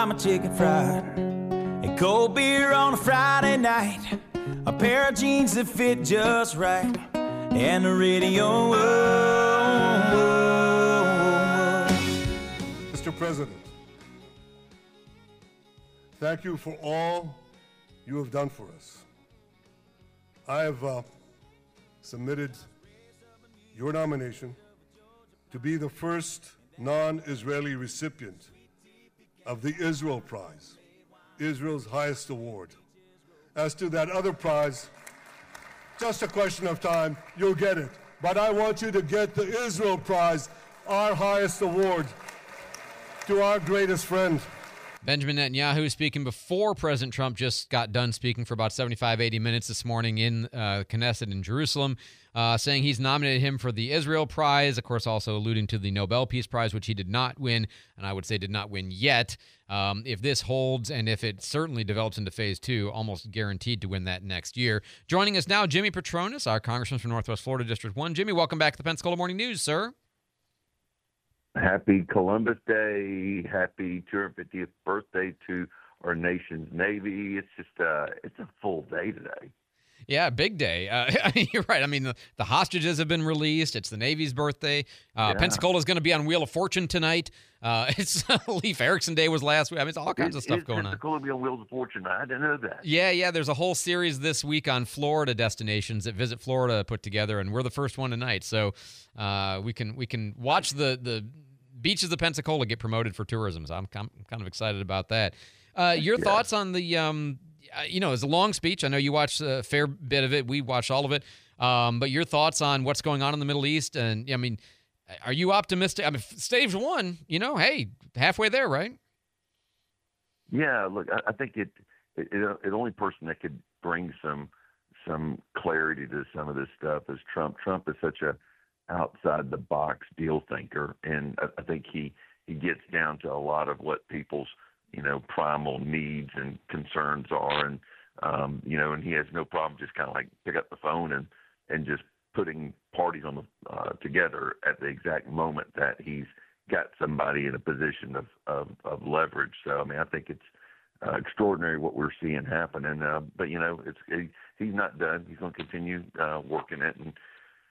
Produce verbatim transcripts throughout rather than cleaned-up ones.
my chicken fried, and cold beer on a Friday night, a pair of jeans that fit just right, and the radio. Oh, oh, oh. Mister President, thank you for all you have done for us. I have uh, submitted your nomination to be the first non-Israeli recipient of the Israel Prize, Israel's highest award. As to that other prize, just a question of time, you'll get it. But I want you to get the Israel Prize, our highest award, to our greatest friend. Benjamin Netanyahu speaking before President Trump just got done speaking for about seventy-five, eighty minutes this morning in uh, Knesset in Jerusalem, uh, saying he's nominated him for the Israel Prize, of course also alluding to the Nobel Peace Prize, which he did not win, and I would say did not win yet. Um, if this holds and if it certainly develops into phase two, almost guaranteed to win that next year. Joining us now, Jimmy Petronis, our congressman from Northwest Florida District one. Jimmy, welcome back to the Pensacola Morning News, sir. Happy Columbus Day. Happy two hundred fiftieth birthday to our nation's Navy. It's just uh, it's a full day today. Yeah, big day. Uh, you're right. I mean, the, the hostages have been released. It's the Navy's birthday. Uh, yeah. Pensacola is going to be on Wheel of Fortune tonight. Uh, it's Leif Erikson Day was last week. I mean, it's all kinds it, of stuff going Pensacola on. Pensacola be on Wheels of Fortune. I didn't know that. Yeah, yeah. There's a whole series this week on Florida destinations that Visit Florida put together, and we're the first one tonight. So uh, we can we can watch the the beaches of Pensacola get promoted for tourism. So I'm, I'm kind of excited about that. Uh, your yeah. thoughts on the, um, you know, it's a long speech. I know you watched a fair bit of it. We watched all of it. Um, but your thoughts on what's going on in the Middle East? And, I mean, are you optimistic? I mean, stage one, you know, hey, halfway there, right? Yeah, look, I, I think it, it, it, the only person that could bring some some clarity to some of this stuff is Trump. Trump is such a outside the box deal thinker, and I, I think he he gets down to a lot of what people's you know primal needs and concerns are, and um, you know, and he has no problem just kind of like pick up the phone and and just putting parties on the uh, together at the exact moment that he's got somebody in a position of of, of leverage. So I mean, I think it's uh, extraordinary what we're seeing happen, and uh, but you know, it's he, he's not done. He's going to continue uh, working it, and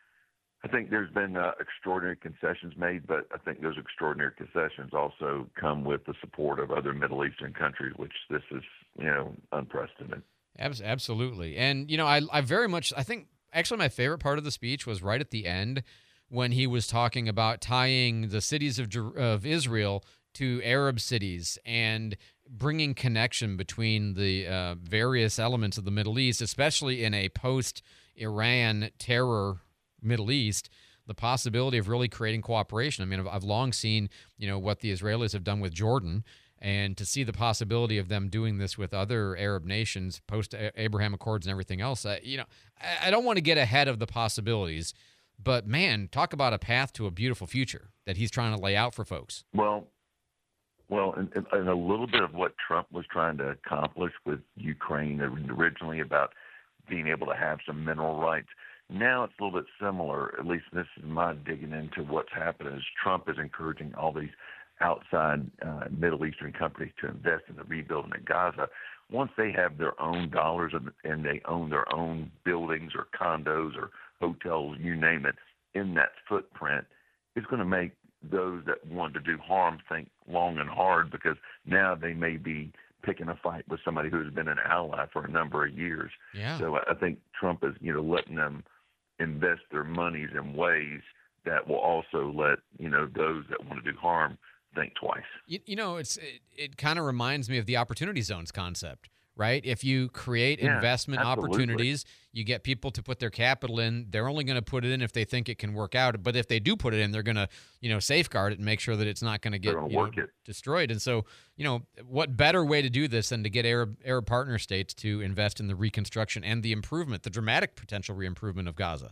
I think there's been uh, extraordinary concessions made, but I think those extraordinary concessions also come with the support of other Middle Eastern countries, which this is, you know, unprecedented. Absolutely. And, you know, I, I very much, I think actually my favorite part of the speech was right at the end when he was talking about tying the cities of, of Israel to Arab cities and bringing connection between the uh, various elements of the Middle East, especially in a post-Iran terror Middle East, the possibility of really creating cooperation. I mean, I've, I've long seen, you know, what the Israelis have done with Jordan, and to see the possibility of them doing this with other Arab nations, post-Abraham Accords and everything else, uh, you know, I, I don't want to get ahead of the possibilities, but man, talk about a path to a beautiful future that he's trying to lay out for folks. Well, well, and, and a little bit of what Trump was trying to accomplish with Ukraine originally about being able to have some mineral rights. Now it's a little bit similar, at least this is my digging into what's happening, is Trump is encouraging all these outside uh, Middle Eastern companies to invest in the rebuilding of Gaza. Once they have their own dollars and, and they own their own buildings or condos or hotels, you name it, in that footprint, it's going to make those that want to do harm think long and hard, because now they may be picking a fight with somebody who has been an ally for a number of years. Yeah. So I think Trump is, you know, letting them invest their monies in ways that will also let, you know, those that want to do harm think twice. You, you know, it's it, it kind of reminds me of the opportunity zones concept, right? If you create yeah, investment absolutely. opportunities, you get people to put their capital in. They're only going to put it in if they think it can work out. But if they do put it in, they're going to, you know, safeguard it and make sure that it's not going to get gonna you know, destroyed. And so, you know, what better way to do this than to get Arab Arab partner states to invest in the reconstruction and the improvement, the dramatic potential re-improvement of Gaza?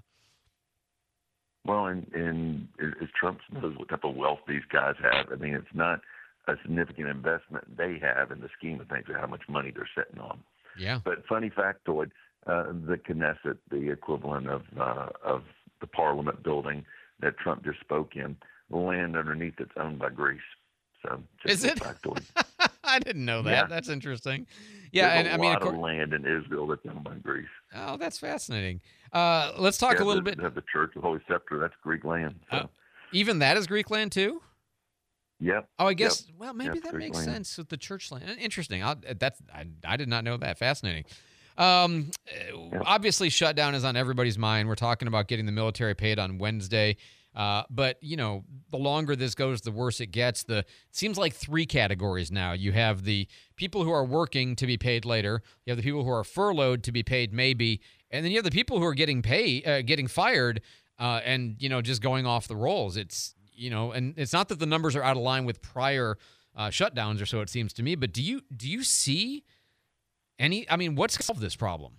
Well, and, and as Trump knows what type of wealth these guys have, I mean, it's not a significant investment they have in the scheme of things, or how much money they're sitting on. Yeah. But funny factoid, uh, the Knesset, the equivalent of uh, of the Parliament building that Trump just spoke in, the land underneath it's owned by Greece. So just is it? Factoid. I I didn't know that. Yeah. That's interesting. Yeah, There's and a I mean, lot of of course, land in Israel that's owned by Greece. oh, that's fascinating. Uh, let's talk yeah, a little the, bit. The, the Church of the Holy Sepulchre, that's Greek land. So. Uh, even that is Greek land too. Yep. Oh, I guess. Yep. Well, maybe Yep, that Greek makes land. sense with the church land. Interesting. I'll, that's I, I did not know that. Fascinating. Um, Yep. Obviously, shutdown is on everybody's mind. We're talking about getting the military paid on Wednesday. Uh, but you know, the longer this goes, the worse it gets. The it seems like three categories now. You have the people who are working to be paid later. You have the people who are furloughed to be paid maybe, and then you have the people who are getting paid, uh, getting fired, uh, and you know, just going off the rolls. It's you know, and it's not that the numbers are out of line with prior uh, shutdowns, or so it seems to me. But do you do you see any? I mean, what's solved this problem?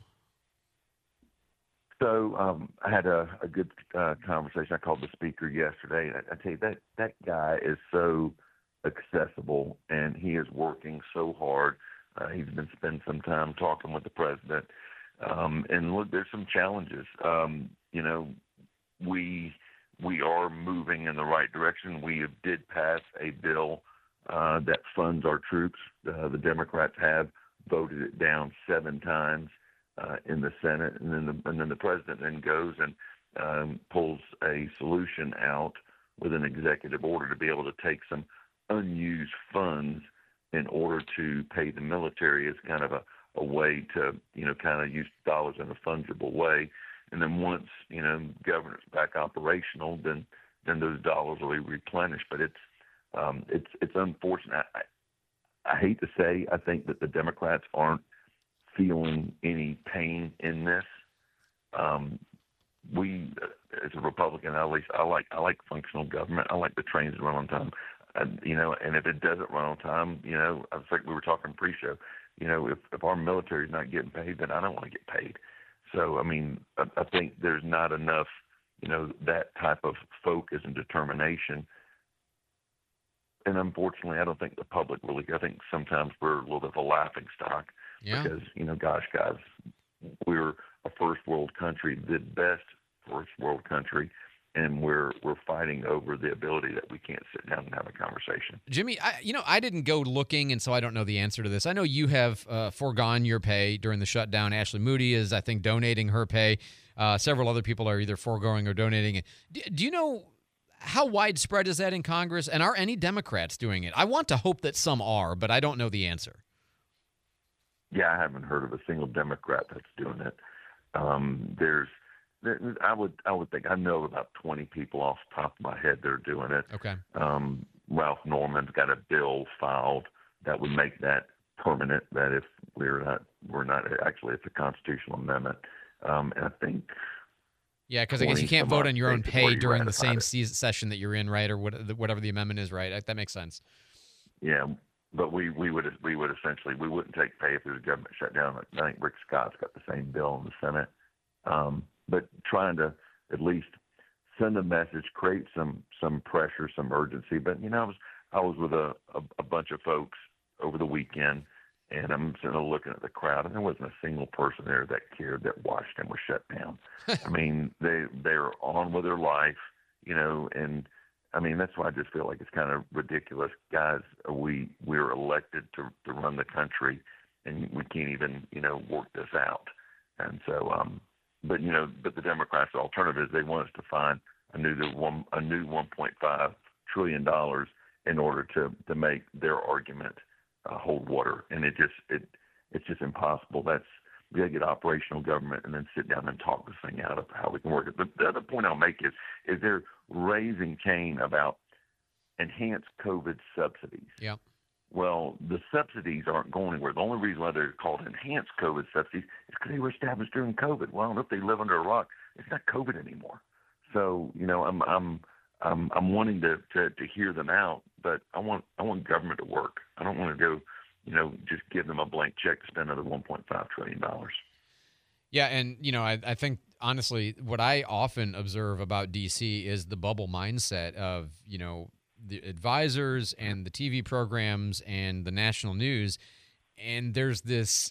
So um, I had a, a good uh, conversation. I called the speaker yesterday. I, I tell you that that guy is so accessible, and he is working so hard. Uh, he's been spending some time talking with the president. Um, and look, there's some challenges. Um, you know, we we are moving in the right direction. We did pass a bill uh, that funds our troops. Uh, the Democrats have voted it down seven times. Uh, in the Senate, and then the and then the president then goes and um, pulls a solution out with an executive order to be able to take some unused funds in order to pay the military as kind of a, a way to you know kind of use dollars in a fungible way, and then once you know government's back operational, then then those dollars will be replenished. But it's um, it's it's unfortunate. I, I hate to say I think that the Democrats aren't feeling any pain in this. Um, we, as a Republican, at least I like I like functional government. I like the trains to run on time. And, you know, and if it doesn't run on time, you know, I was like we were talking pre-show. You know, if if our military is not getting paid, then I don't want to get paid. So I mean, I, I think there's not enough, you know, that type of focus and determination. And unfortunately, I don't think the public really. I think sometimes we're a little bit of a laughing stock. Yeah. Because, you know, gosh, guys, we're a first world country, the best first world country, and we're we're fighting over the ability that we can't sit down and have a conversation. Jimmy, I, you know, I didn't go looking, and so I don't know the answer to this. I know you have uh, foregone your pay during the shutdown. Ashley Moody is, I think, donating her pay. Uh, several other people are either foregoing or donating. Do, do you know how widespread is that in Congress, and are any Democrats doing it? I want to hope that some are, but I don't know the answer. Yeah, I haven't heard of a single Democrat that's doing it. Um, there's, there, I would, I would think I know about twenty people off the top of my head that are doing it. Okay. Um, Ralph Norman's got a bill filed that would make that permanent. That if we're not, we're not actually, it's a constitutional amendment. Um, and I think. Yeah, because I guess you can't vote on your own pay during the same it. season, session that you're in, right, or what, whatever the amendment is, right? That makes sense. Yeah. But we, we would we would essentially we wouldn't take pay if there was a government shutdown. I think Rick Scott's got the same bill in the Senate. Um, but trying to at least send a message, create some some pressure, some urgency. But you know, I was I was with a, a, a bunch of folks over the weekend, and I'm sitting there looking at the crowd, and there wasn't a single person there that cared that Washington was shut down. I mean, they they're on with their life, you know, and. I mean, that's why I just feel like it's kind of ridiculous. Guys, we we're elected to to run the country, and we can't even, you know, work this out. And so, um, but, you know, but the Democrats' alternative is they want us to find a new one, a new one point five trillion dollars in order to, to make their argument uh, hold water. And it just, it it's just impossible. That's, we got to get operational government and then sit down and talk this thing out of how we can work it. But the other point I'll make is, is they're raising Cain about enhanced COVID subsidies. Yeah. Well, the subsidies aren't going anywhere. The only reason why they're called enhanced COVID subsidies is because they were established during COVID. Well, I don't know if they live under a rock. It's not COVID anymore. So, you know, I'm I'm I'm, I'm wanting to, to, to hear them out, but I want I want government to work. I don't want to go, you know, just give them a blank check to spend another one point five trillion dollars. Yeah, and, you know, I, I think, honestly, what I often observe about D C is the bubble mindset of, you know, the advisors and the T V programs and the national news, and there's this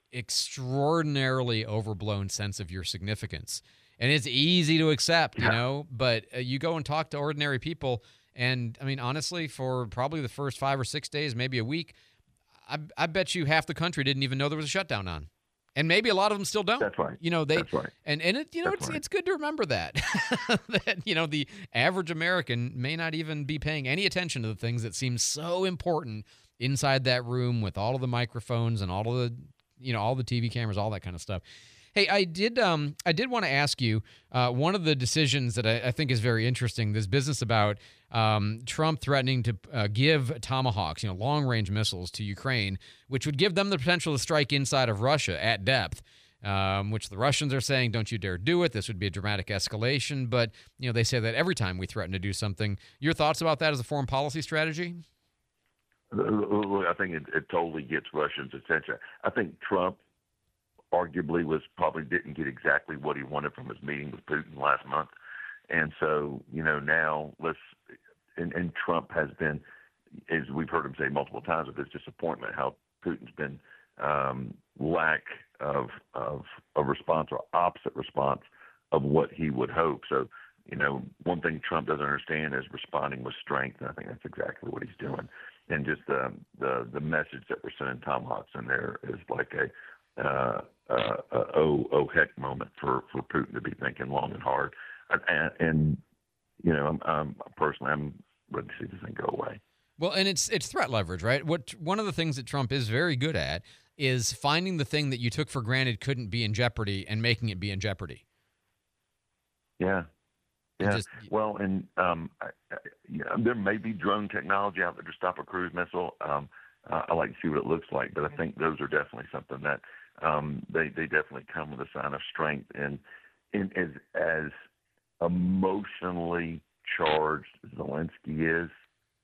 extraordinarily overblown sense of your significance. And it's easy to accept, you know, but uh, you go and talk to ordinary people, and, I mean, honestly, for probably the first five or six days, maybe a week, I, I bet you half the country didn't even know there was a shutdown on. And maybe a lot of them still don't. That's right. You know, they That's right. and, and it you know That's it's right. it's good to remember that. that you know, the average American may not even be paying any attention to the things that seem so important inside that room with all of the microphones and all of the you know, all the T V cameras, all that kind of stuff. Hey, I did um, I did want to ask you uh, one of the decisions that I, I think is very interesting, this business about um, Trump threatening to uh, give Tomahawks, you know, long-range missiles to Ukraine, which would give them the potential to strike inside of Russia at depth, um, which the Russians are saying, don't you dare do it. This would be a dramatic escalation. But, you know, they say that every time we threaten to do something. Your thoughts about that as a foreign policy strategy? I think it, it totally gets Russians' attention. I think Trump arguably was probably didn't get exactly what he wanted from his meeting with Putin last month. And so, you know, now let's, and, and Trump has been, as we've heard him say multiple times with his disappointment, how Putin's been um, lack of, of a response or opposite response of what he would hope. So, you know, one thing Trump doesn't understand is responding with strength. And I think that's exactly what he's doing. And just the, the, the message that we're sending Tomahawks in there is like a, Uh, uh, uh, oh, oh heck moment for, for Putin to be thinking long and hard. And, and you know, I'm, I'm personally, I'm ready to see this thing go away. Well, and it's it's threat leverage, right? What one of the things that Trump is very good at is finding the thing that you took for granted couldn't be in jeopardy and making it be in jeopardy. Yeah. Yeah. Just, well, and um, I, I, you know, there may be drone technology out there to stop a cruise missile. Um, uh, I like to see what it looks like, but I think those are definitely something that um, they they definitely come with a sign of strength. And, and as as emotionally charged Zelensky is,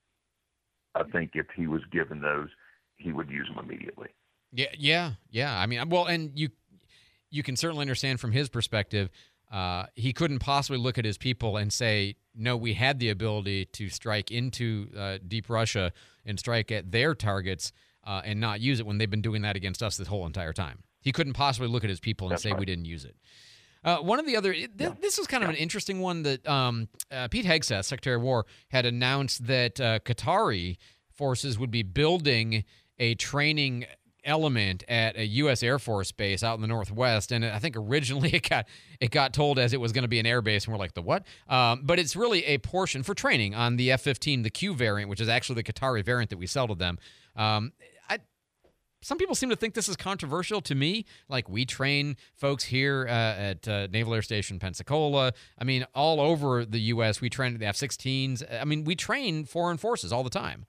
I think if he was given those, he would use them immediately. Yeah, yeah, yeah. I mean, well, and you you can certainly understand from his perspective. Uh, he couldn't possibly look at his people and say, no, we had the ability to strike into uh, deep Russia and strike at their targets uh, and not use it when they've been doing that against us this whole entire time. He couldn't possibly look at his people and That's say right. we didn't use it. Uh, one of the other, th- Yeah. this is kind of Yeah. an interesting one that um, uh, Pete Hegseth, Secretary of War, had announced that uh, Qatari forces would be building a training element at a U S Air Force base out in the Northwest, and I think originally it got it got told as it was going to be an air base, and we're like, the what? Um, but it's really a portion for training on the F fifteen, the Q variant, which is actually the Qatari variant that we sell to them. Um, I, some people seem to think this is controversial. To me, like we train folks here uh, at uh, Naval Air Station Pensacola. I mean, all over the U S, we train the F sixteens. I mean, we train foreign forces all the time.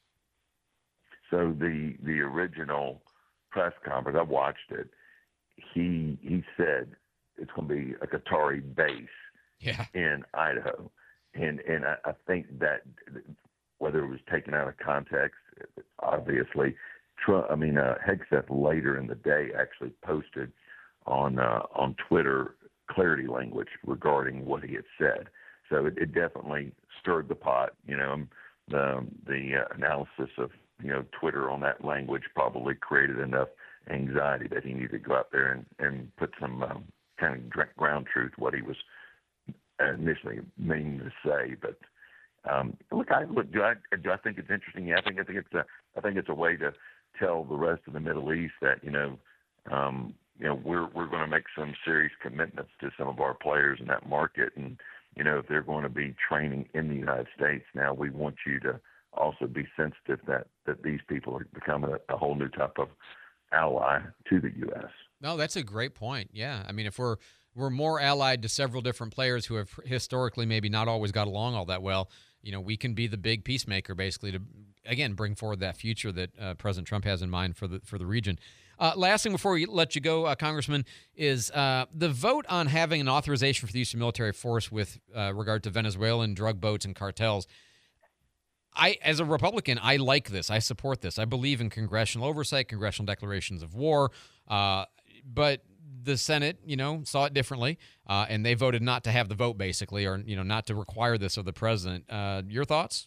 So the the original press conference, I watched it. He he said it's going to be a Qatari base Yeah. in Idaho, and and I, I think that whether it was taken out of context, obviously, Trump, I mean uh, Hegseth later in the day actually posted on uh, on Twitter clarity language regarding what he had said. So it, it definitely stirred the pot. You know, the the uh, analysis of you know, Twitter on that language probably created enough anxiety that he needed to go out there and, and put some um, kind of direct ground truth what he was initially meaning to say. But um, look, I look. Do I do I think it's interesting? Yeah, I think I think it's a I think it's a way to tell the rest of the Middle East that you know, um, you know, we're we're going to make some serious commitments to some of our players in that market, and you know, if they're going to be training in the United States, now we want you to also be sensitive that, that these people are becoming a, a whole new type of ally to the U S. No, that's a great point. Yeah. I mean, if we're we're more allied to several different players who have historically maybe not always got along all that well, you know, we can be the big peacemaker basically to, again, bring forward that future that uh, President Trump has in mind for the for the region. Uh, last thing before we let you go, uh, Congressman, is uh, the vote on having an authorization for the use of military force with uh, regard to Venezuelan drug boats and cartels. I, as a Republican, I like this. I support this. I believe in congressional oversight, congressional declarations of war. Uh, but the Senate, you know, saw it differently, uh, and they voted not to have the vote, basically, or you know, not to require this of the president. Uh, your thoughts?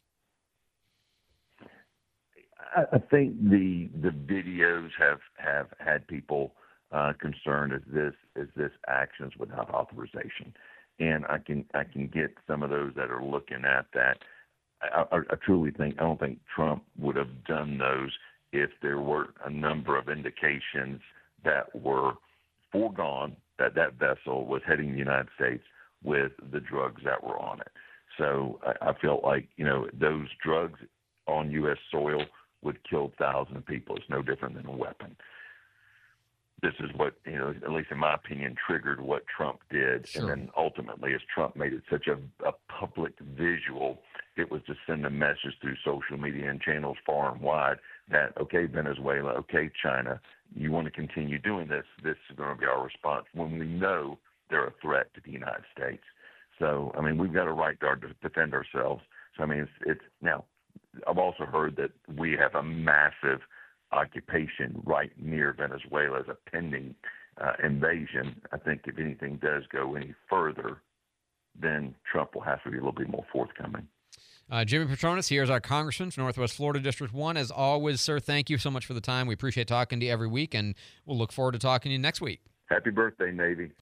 I think the the videos have, have had people uh, concerned as this as this actions without authorization, and I can I can get some of those that are looking at that. I, I, I truly think I don't think Trump would have done those if there were a number of indications that were foregone that that vessel was heading to the United States with the drugs that were on it. So I, I felt like, you know, those drugs on U S soil would kill thousands of people. It's no different than a weapon. This is what, you know, at least in my opinion, triggered what Trump did. Sure. And then ultimately, as Trump made it such a, a public visual, it was to send a message through social media and channels far and wide that, okay, Venezuela, okay, China, you want to continue doing this, this is going to be our response when we know they're a threat to the United States. So, I mean, we've got a right to, our, to defend ourselves. So, I mean, it's, it's now, I've also heard that we have a massive occupation right near Venezuela as a pending uh, invasion. I think if anything does go any further, then Trump will have to be a little bit more forthcoming. Uh, Jimmy Patronis, here's our congressman from Northwest Florida District one. As always, sir, thank you so much for the time. We appreciate talking to you every week, and we'll look forward to talking to you next week. Happy birthday, Navy.